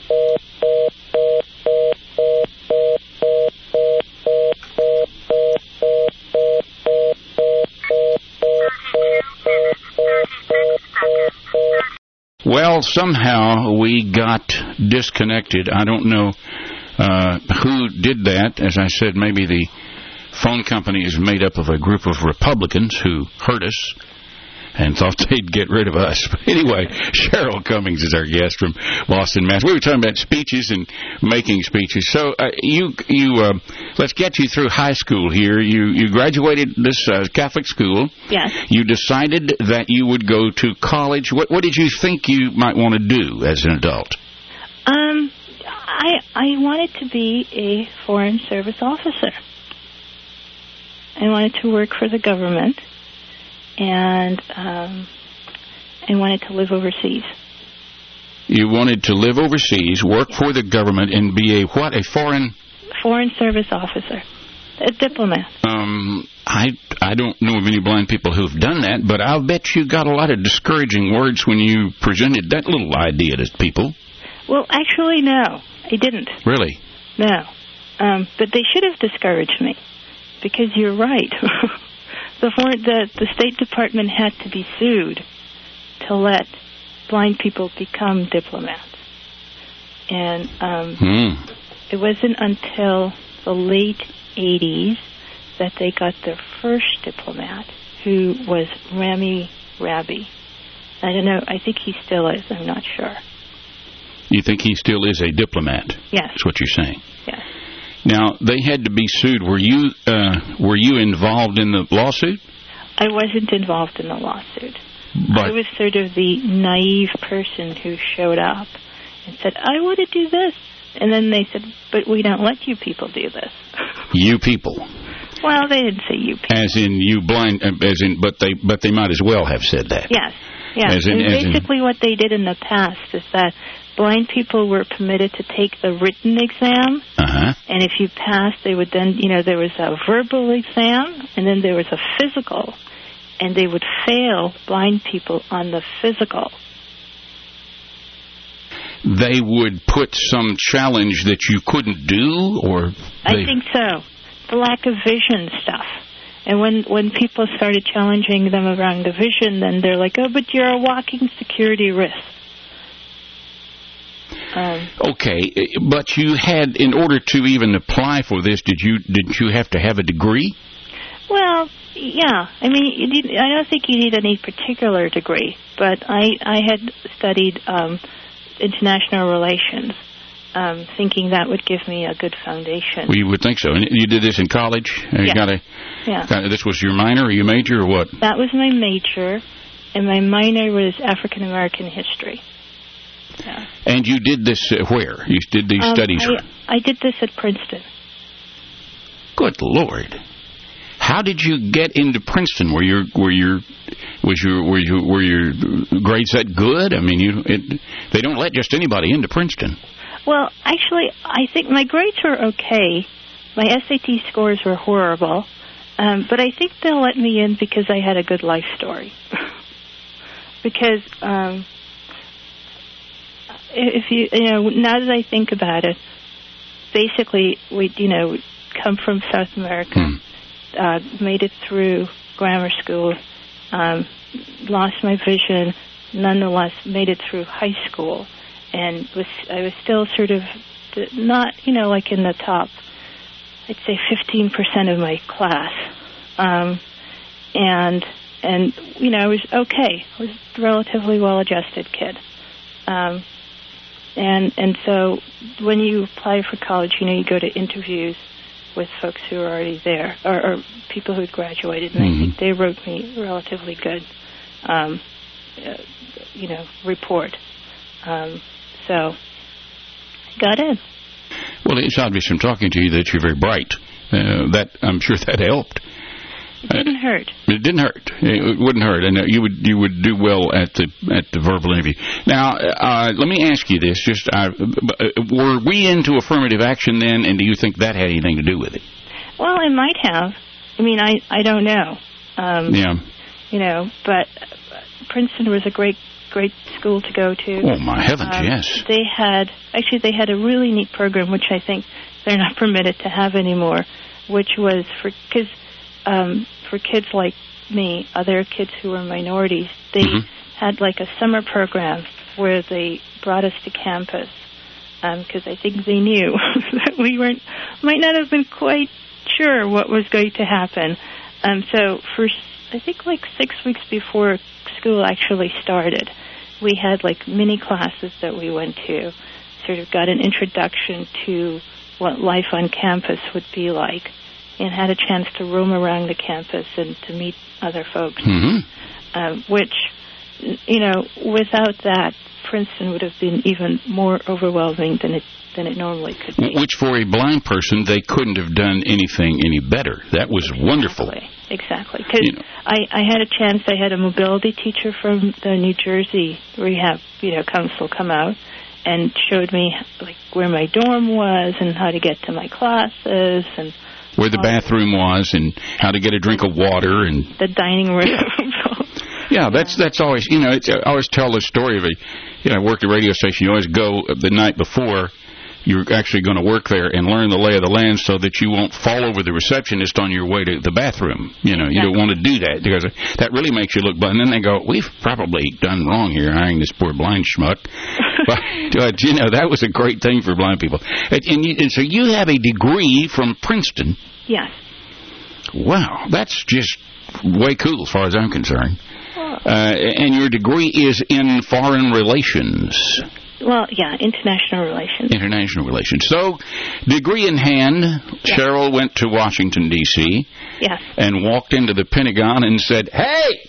Well, somehow we got disconnected. I don't know uh, who did that. As I said, maybe the phone company is made up of a group of Republicans who heard us and thought they'd get rid of us. But anyway, Cheryl Cummings is our guest from Boston, Mass. We were talking about speeches and making speeches. So uh, you, you, uh, let's get you through high school here. You, you graduated this uh, Catholic school. Yes. You decided that you would go to college. What, what did you think you might want to do as an adult? Um, I I wanted to be a foreign service officer. I wanted to work for the government. And um, I wanted to live overseas. You wanted to live overseas, work yeah. for the government, and be a what? A foreign... Foreign service officer. A diplomat. Um, I, I don't know of any blind people who've done that, but I'll bet you got a lot of discouraging words when you presented that little idea to people. Well, actually, no. I didn't. Really? No. Um, but they should have discouraged me, because you're right. The, the the State Department had to be sued to let blind people become diplomats. And um, mm. it wasn't until the late eighties that they got their first diplomat, who was Rami Rabi. I don't know. I think he still is. I'm not sure. You think he still is a diplomat? Yes. That's what you're saying? Yes. Now, they had to be sued. Were you uh, were you involved in the lawsuit? I wasn't involved in the lawsuit. But I was sort of the naive person who showed up and said, I want to do this. And then they said, but we don't let you people do this. You people? Well, they didn't say you people. As in you blind, as in, but they but they might as well have said that. Yes, yes. As in, and as basically in, what they did in the past is that blind people were permitted to take the written exam, uh-huh. and if you passed, they would then, you know, there was a verbal exam, and then there was a physical, and they would fail blind people on the physical. They would put some challenge that you couldn't do, or they... I think so. The lack of vision stuff. And when, when people started challenging them around the vision, then they're like, oh, but you're a walking security risk. Um, okay, but you had, in order to even apply for this, did you did you have to have a degree? Well, yeah. I mean, you need, I don't think you need any particular degree, but I I had studied um, international relations, um, thinking that would give me a good foundation. Well, you would think so. And you did this in college? You yeah. Got a, yeah. Got a, this was your minor or your major or what? That was my major, and my minor was African American history. Yeah. And you did this uh, where? You did these um, studies? I, I did this at Princeton. Good Lord! How did you get into Princeton? Were your were your was your were you were your grades that good? I mean, you it, they don't let just anybody into Princeton. Well, actually, I think my grades were okay. My S A T scores were horrible, um, but I think they'll let me in because I had a good life story. Because. Um, If you, you know, now that I think about it, basically we, you know, come from South America, hmm. uh, made it through grammar school, um, lost my vision, nonetheless made it through high school, and was I was still sort of not, you know, like in the top, I'd say fifteen percent of my class, um, and and you know I was okay. I was a relatively well-adjusted kid. Um, And and so when you apply for college, you know, you go to interviews with folks who are already there, or, or people who had graduated, and mm-hmm. I think they wrote me a relatively good, um, uh, you know, report. Um, so I got in. Well, it's obvious from talking to you that you're very bright. Uh, that I'm sure that helped. It didn't hurt. It didn't hurt. It wouldn't hurt, and you would you would do well at the at the verbal interview. Now, uh, let me ask you this: just uh, were we into affirmative action then, and do you think that had anything to do with it? Well, it might have. I mean, I I don't know. Um, yeah. You know, but Princeton was a great great school to go to. Oh, my heavens, um, yes. They had, actually, they had a really neat program, which I think they're not permitted to have anymore, which was for, cause, um, for kids like me, other kids who were minorities, they mm-hmm. had like a summer program where they brought us to campus, because um, I think they knew that we weren't, might not have been quite sure what was going to happen. Um, so for, I think like six weeks before school actually started, we had like mini classes that we went to, sort of got an introduction to what life on campus would be like, and had a chance to roam around the campus and to meet other folks, mm-hmm. um, which, you know, without that, Princeton would have been even more overwhelming than it than it normally could be. Which, for a blind person, they couldn't have done anything any better. That was wonderful. Exactly, exactly. Because you know. I, I had a chance, I had a mobility teacher from the New Jersey Rehab, you know, Council come out and showed me, like, where my dorm was and how to get to my classes and where the bathroom was and how to get a drink of water and the dining room. Yeah, that's that's always, you know, it's, I always tell this story of a, you know, I work at a radio station. You always go the night before you're actually going to work there and learn the lay of the land so that you won't fall over the receptionist on your way to the bathroom. You know, you don't want to do that because that really makes you look blind. And then they go, we've probably done wrong here hiring this poor blind schmuck. but, but, you know, that was a great thing for blind people. And, and, you, and so you have a degree from Princeton. Yes. Wow, that's just way cool as far as I'm concerned. Uh, and your degree is in foreign relations. Well, yeah, international relations. International relations. So, degree in hand, yes. Cheryl went to Washington, D C Yes. and walked into the Pentagon and said, hey!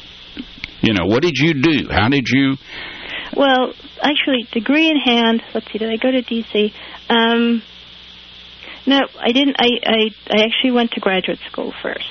You know, what did you do? How did you... Well, actually, degree in hand, let's see, did I go to D C? Um, no, I didn't. I, I, I actually went to graduate school first.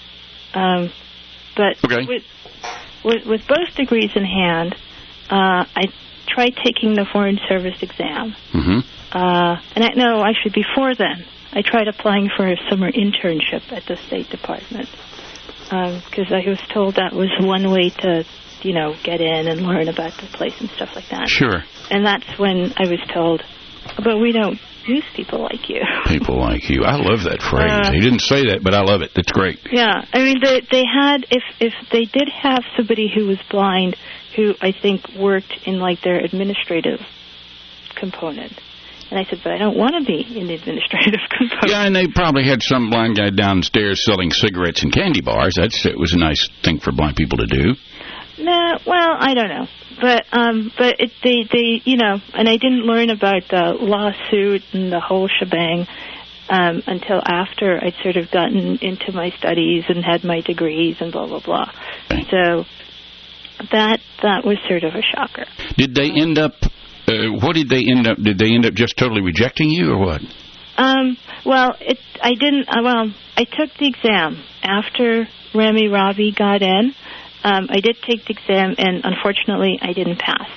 Um, but okay. with, with, with both degrees in hand, uh, I tried taking the Foreign Service exam. Mm-hmm. Uh, and I, no, actually, before then, I tried applying for a summer internship at the State Department because um, I was told that was one way to, you know, get in and learn about the place and stuff like that. Sure. And that's when I was told, but we don't use people like you. People like you. I love that phrase. Uh, he didn't say that, but I love it. It's great. Yeah. I mean, they, they had, if, if they did have somebody who was blind who I think worked in, like, their administrative component. And I said, but I don't want to be in the administrative component. Yeah, and they probably had some blind guy downstairs selling cigarettes and candy bars. That's it was a nice thing for blind people to do. Nah, well, I don't know. But, um, but it, they, they, you know, and I didn't learn about the lawsuit and the whole shebang um, until after I'd sort of gotten into my studies and had my degrees and blah, blah, blah. Okay. So that that was sort of a shocker. Did they end up, uh, what did they end up, did they end up just totally rejecting you or what? Um, well, it, I didn't, uh, well, I took the exam after Rami Ravi got in. Um, I did take the exam, and unfortunately, I didn't pass.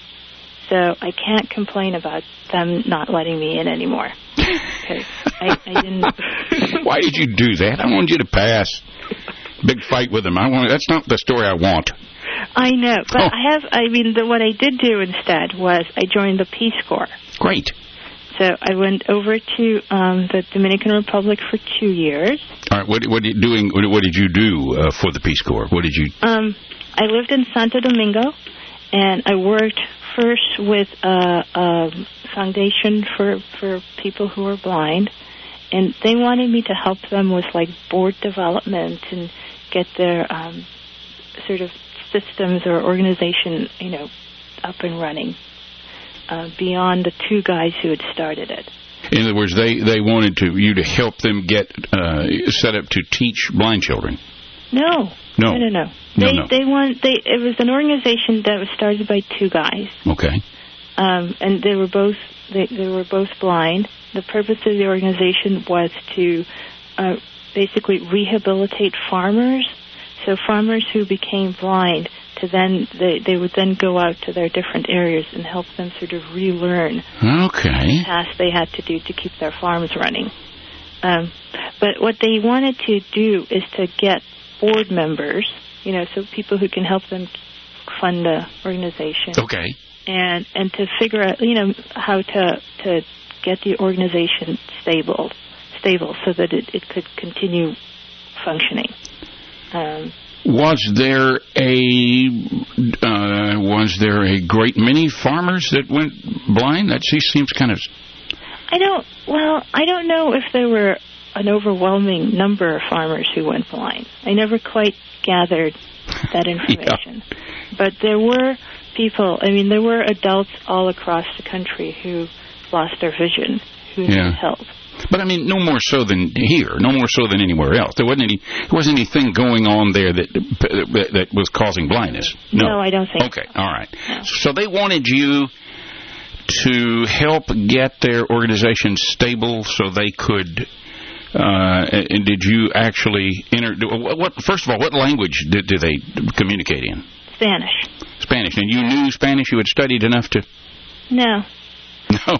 So I can't complain about them not letting me in anymore. Because I, I didn't. Why did you do that? I wanted you to pass. Big fight with them. I want. That's not the story I want. I know, but oh. I have. I mean, the, what I did do instead was I joined the Peace Corps. Great. So I went over to um, the Dominican Republic for two years. All right. What what did you doing? What, what did you do uh, for the Peace Corps? What did you? Um, I lived in Santo Domingo, and I worked first with a, a foundation for for people who are blind, and they wanted me to help them with like board development and get their um, sort of systems or organization, you know, up and running. Uh, beyond the two guys who had started it. In other words, they, they wanted to you to help them get uh, set up to teach blind children. No, no, no, no. no. no they no. they want they. It was an organization that was started by two guys. Okay. Um, and they were both they they were both blind. The purpose of the organization was to uh, basically rehabilitate farmers. So farmers who became blind. To then they, they would then go out to their different areas and help them sort of relearn okay. the tasks they had to do to keep their farms running. Um, but what they wanted to do is to get board members, you know, so people who can help them fund the organization. Okay. And and to figure out, you know, how to to get the organization stable, stable, so that it, it could continue functioning. Um, was there a uh, was there a great many farmers that went blind? That seems kind of. I don't. Well, I don't know if there were an overwhelming number of farmers who went blind. I never quite gathered that information. Yeah. But there were people, I mean, there were adults all across the country who lost their vision, who needed yeah. help. But, I mean, no more so than here, no more so than anywhere else. There wasn't any, there wasn't anything going on there that that was causing blindness. No, no I don't think Okay, so. all right. No. So they wanted you to help get their organization stable so they could... Uh, and did you actually enter? What, first of all, what language did, did they communicate in? Spanish. Spanish, and you knew Spanish. You had studied enough to. No. No.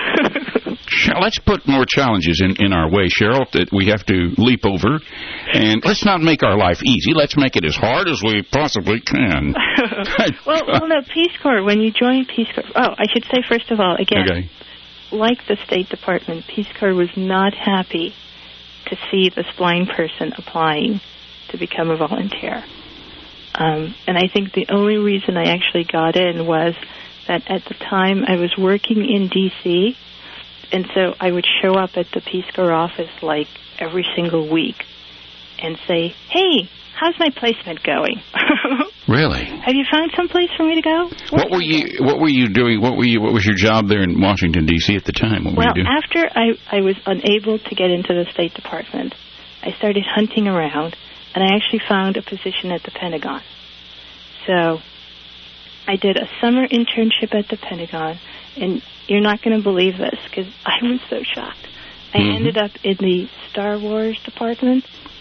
Let's put more challenges in, in our way, Cheryl, that we have to leap over, and let's not make our life easy. Let's make it as hard as we possibly can. well, well, no, Peace Corps. When you join Peace Corps, oh, I should say first of all, again, okay. like the State Department, Peace Corps was not happy to see this blind person applying to become a volunteer. Um, and I think the only reason I actually got in was that at the time I was working in D C, and so I would show up at the Peace Corps office like every single week and say, hey, how's my placement going? Really? Have you found some place for me to go? Where what were you What were you doing? What were you? What was your job there in Washington D C at the time? What well, were you doing? after I I was unable to get into the State Department, I started hunting around, and I actually found a position at the Pentagon. So I did a summer internship at the Pentagon, and you're not going to believe this because I was so shocked. I mm-hmm. ended up in the Star Wars department.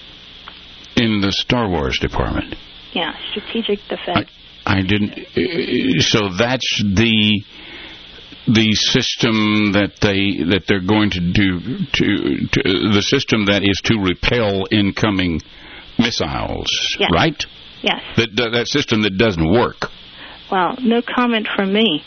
In the Star Wars department. Yeah, strategic defense. I, I didn't. Uh, so that's the the system that they that they're going to do to, to the system that is to repel incoming missiles, yes. right? Yes. That that system that doesn't work. Well, no comment from me.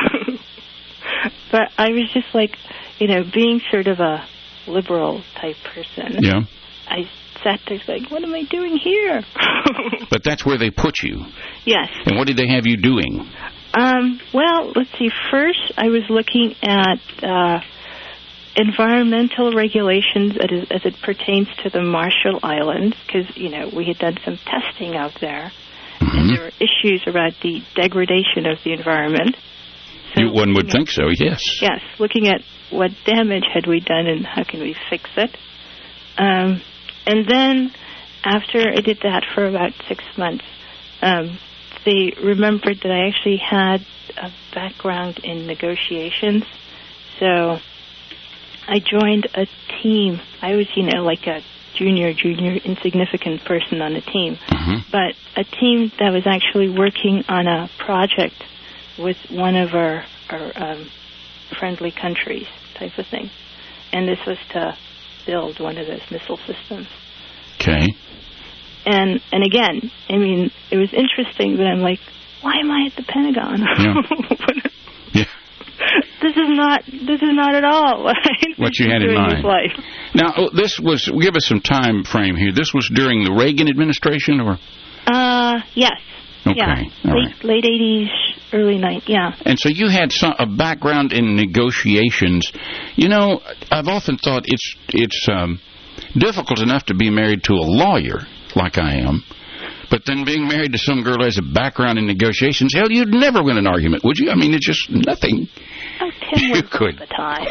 But I was just like, you know, being sort of a liberal type person. Yeah. I sat there like, what am I doing here? But that's where they put you. Yes. And what did they have you doing? Um, well, let's see. First, I was looking at uh, environmental regulations as, as it pertains to the Marshall Islands, because, you know, we had done some testing out there, mm-hmm. and there were issues about the degradation of the environment. So you, one would think so, yes. Yes, looking at what damage had we done and how can we fix it. Um, and then, after I did that for about six months, um, they remembered that I actually had a background in negotiations. So I joined a team. I was, you know, like a junior, junior, insignificant person on the team. Mm-hmm. But a team that was actually working on a project with one of our, our um, friendly countries type of thing. And this was to build one of those missile systems. Okay. And and again, I mean, it was interesting, but I'm like, why am I at the Pentagon? Yeah. Yeah. This is not. This is not at all what, what you had in mind. Life. Now, this was. Give us some time frame here. This was during the Reagan administration, or? Uh, yes. Okay. Yeah. All late right. late eighties, early nineties. Yeah. And so you had some, a background in negotiations. You know, I've often thought it's it's um, difficult enough to be married to a lawyer like I am. But then being married to some girl who has a background in negotiations, hell, you'd never win an argument, would you? I mean, it's just nothing. Oh, Tim you could. All the time.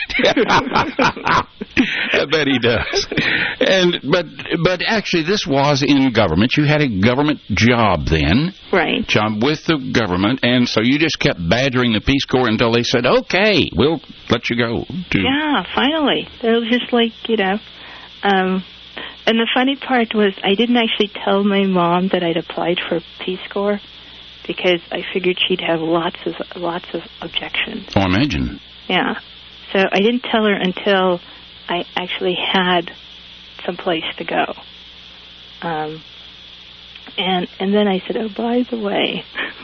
I bet he does. And but but actually, this was in government. You had a government job then, right? Job with the government, and so you just kept badgering the Peace Corps until they said, "Okay, we'll let you go." To yeah, finally, they were just like, you know. Um, And the funny part was I didn't actually tell my mom that I'd applied for Peace Corps because I figured she'd have lots of lots of objections. Oh, imagine. Yeah. So I didn't tell her until I actually had some place to go. Um, and and then I said, oh, by the way,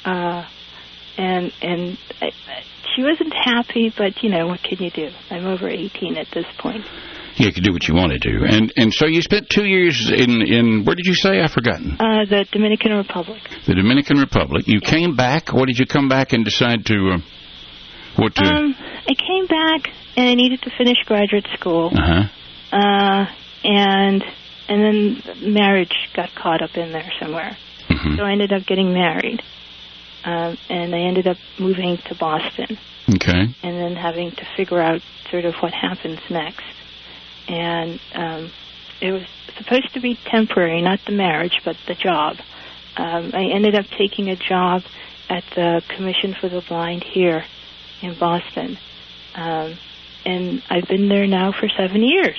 Uh, and and I, she wasn't happy, but, you know, what can you do? I'm over eighteen at this point. You could do what you want to do. And and so you spent two years in, in where did you say? I've forgotten. Uh, the Dominican Republic. The Dominican Republic. You yeah. came back. What did you come back and decide to, uh, what to... Um, I came back, and I needed to finish graduate school. Uh-huh. Uh, and, and then marriage got caught up in there somewhere. Mm-hmm. So I ended up getting married. Um, and I ended up moving to Boston. Okay. And then having to figure out sort of what happens next. And um, it was supposed to be temporary, not the marriage, but the job. Um, I ended up taking a job at the Commission for the Blind here in Boston. Um, and I've been there now for seven years.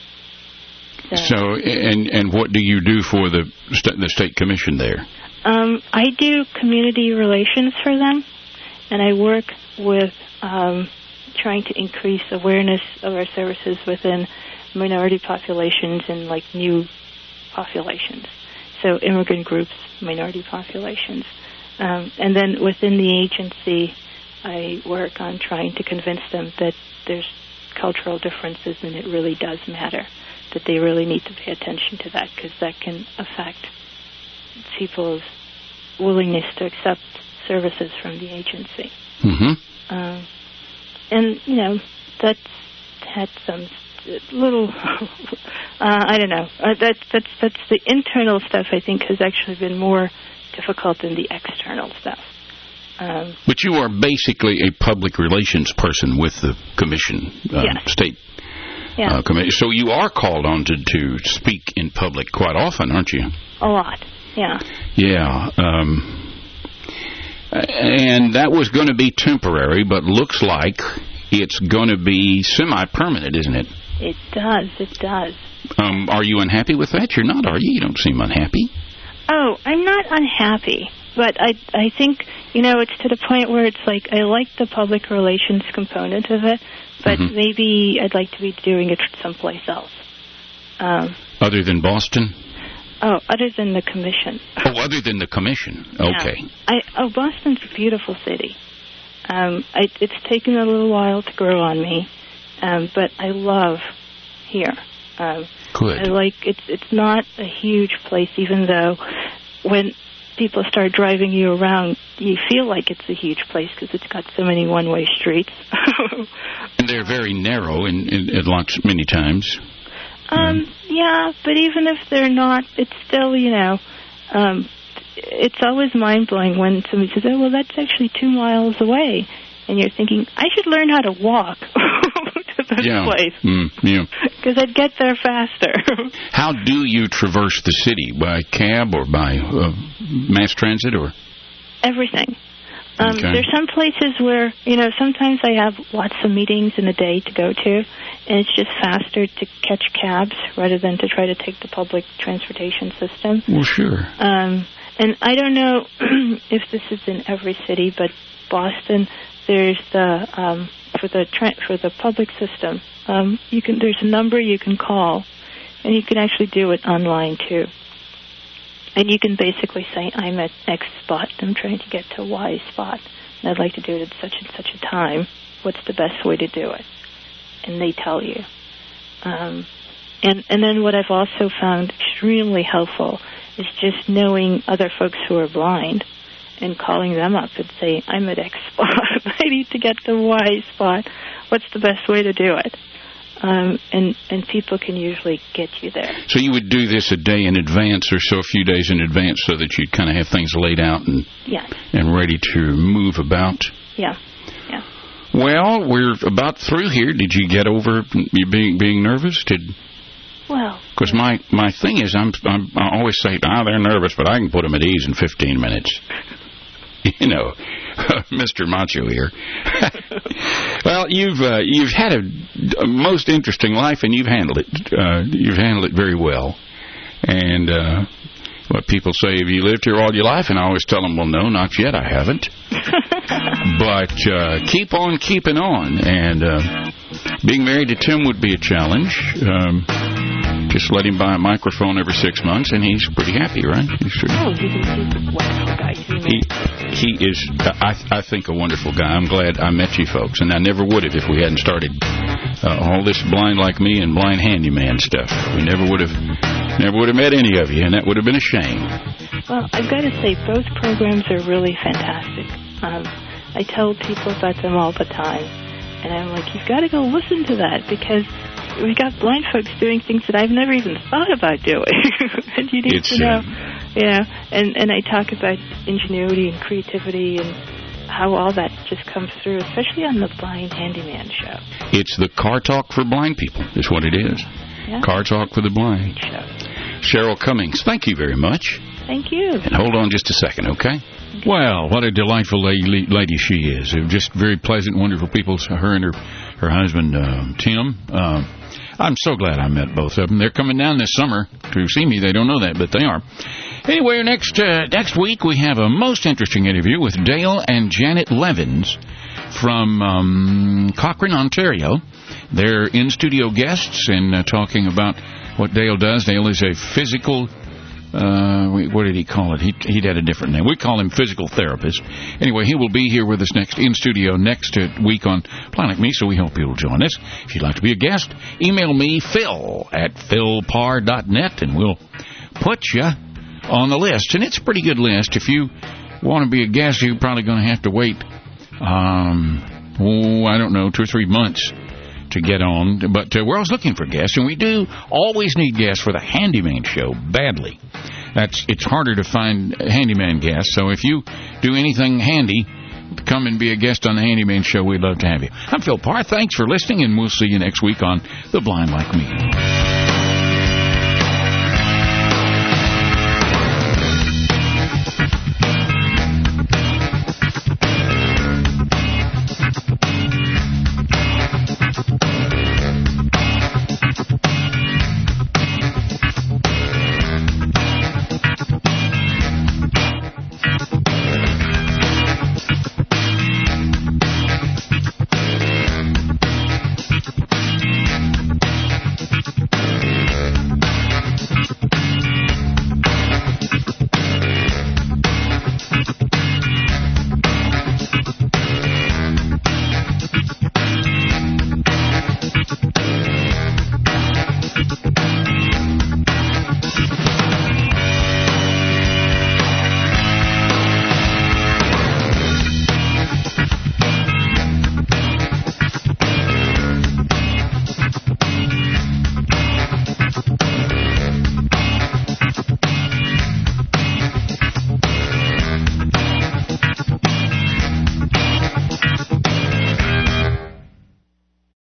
So, so and and what do you do for the st- the state commission there? Um, I do community relations for them, and I work with um, trying to increase awareness of our services within minority populations and, like, new populations. So immigrant groups, minority populations. Um, and then within the agency, I work on trying to convince them that there's cultural differences and it really does matter, that they really need to pay attention to that, because that can affect people's willingness to accept services from the agency. Mm-hmm. Um, and, you know, that's had some little, uh, I don't know, uh, that, that's, that's the internal stuff, I think, has actually been more difficult than the external stuff. Um, but you are basically a public relations person with the commission, uh, yeah. state yeah. uh, commission. So you are called on to, to speak in public quite often, aren't you? A lot, yeah. Yeah. Um, and that was going to be temporary, but looks like it's going to be semi-permanent, isn't it? It does, it does. Um, are you unhappy with that? You're not, are you? You don't seem unhappy. Oh, I'm not unhappy, but I I think, you know, it's to the point where it's like I like the public relations component of it, but mm-hmm. maybe I'd like to be doing it someplace else. Um, other than Boston? Oh, other than the commission. Oh, other than the commission. Okay. Yeah. I, oh, Boston's a beautiful city. Um, I, it's taken a little while to grow on me, um, but I love here. Um, Good. I like it's. It's not a huge place, even though when people start driving you around, you feel like it's a huge place because it's got so many one-way streets. And they're very narrow in, in, in lots many times. Um, yeah, but even if they're not, it's still, you know, um, it's always mind-blowing when somebody says, oh, well, that's actually two miles away. And you're thinking, I should learn how to walk to this yeah. place. Mm, yeah. Because I'd get there faster. How do you traverse the city? By cab or by uh, mass transit or? Everything. Um, okay. There's some places where, you know, sometimes I have lots of meetings in a day to go to, and it's just faster to catch cabs rather than to try to take the public transportation system. Well, sure. Um, and I don't know if this is in every city, but Boston, there's the um, for the tra- for the public system. Um, you can there's a number you can call, and you can actually do it online too. And you can basically say, I'm at X spot, I'm trying to get to Y spot, and I'd like to do it at such and such a time. What's the best way to do it? And they tell you. Um, and, and then what I've also found extremely helpful is just knowing other folks who are blind and calling them up and say, I'm at X spot, I need to get to Y spot. What's the best way to do it? Um, and, and people can usually get you there. So you would do this a day in advance or so, a few days in advance, so that you kind of have things laid out and yeah. and ready to move about? Yeah, yeah. Well, we're about through here. Did you get over you being being nervous? Did Well, because my, my thing is, I'm, I'm I always say, ah, they're nervous, but I can put them at ease in fifteen minutes. You know, Mister Macho here. Well, you've uh, you've had a, a most interesting life, and you've handled it. Uh, you've handled it very well. And uh, what people say, have you lived here all your life? And I always tell them, well, no, not yet. I haven't. But uh, keep on keeping on. And uh, being married to Tim would be a challenge. Um, just let him buy a microphone every six months, and he's pretty happy, right? He's oh, he's a wonderful guy, too. handyman. He, he is, I, I think, a wonderful guy. I'm glad I met you folks, and I never would have if we hadn't started uh, all this Blind Like Me and Blind Handyman stuff. We never would have, never would have met any of you, and that would have been a shame. Well, I've got to say, both programs are really fantastic. Um, I tell people about them all the time, and I'm like, you've got to go listen to that, because we've got blind folks doing things that I've never even thought about doing. And you need it's, to know. Uh, Yeah, and, and I talk about ingenuity and creativity and how all that just comes through, especially on the Blind Handyman show. It's the Car Talk for Blind People, is what it is. Yeah. Car Talk for the Blind. Great show. Cheryl Cummings, thank you very much. Thank you. And hold on just a second, okay? okay. Well, what a delightful lady, lady she is. They're just very pleasant, wonderful people. Her and her, her husband, uh, Tim. Uh, I'm so glad I met both of them. They're coming down this summer to see me. They don't know that, but they are. Anyway, next uh, next week we have a most interesting interview with Dale and Janet Levins from um, Cochrane, Ontario. They're in-studio guests and uh, talking about what Dale does. Dale is a physical, uh, what did he call it? He, he'd had a different name. We call him physical therapist. Anyway, he will be here with us next in-studio next week on Planet Me, so we hope you'll join us. If you'd like to be a guest, email me, Phil, at phil parr dot net, and we'll put you on the list. And it's a pretty good list. If you want to be a guest, you're probably going to have to wait, um, oh, I don't know, two or three months to get on. But uh, we're always looking for guests, and we do always need guests for the Handyman show badly. That's It's harder to find handyman guests, so if you do anything handy, come and be a guest on the Handyman show. We'd love to have you. I'm Phil Parr. Thanks for listening, and we'll see you next week on The Blind Like Me.